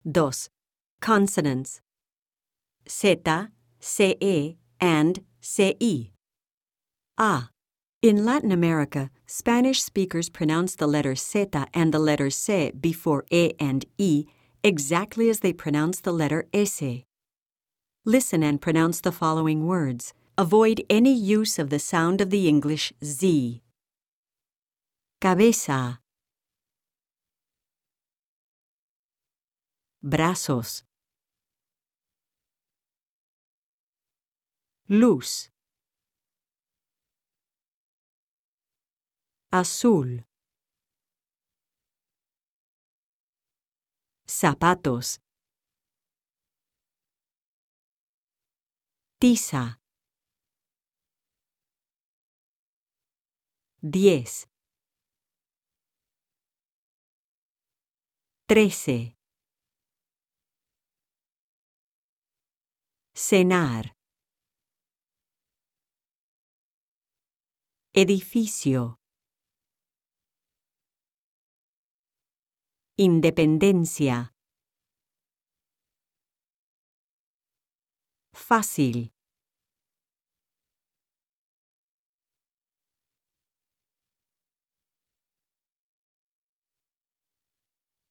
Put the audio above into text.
2. Consonants. Z, CE, and CI. A. In Latin America, Spanish speakers pronounce the letter Z and the letter C before E and I exactly as they pronounce the letter S. Listen and pronounce the following words. Avoid any use of the sound of the English Z. Cabeza. Brazos. Luz. Azul. Zapatos. Tiza. 10. 13. Cenar. Edificio. Independencia. Fácil.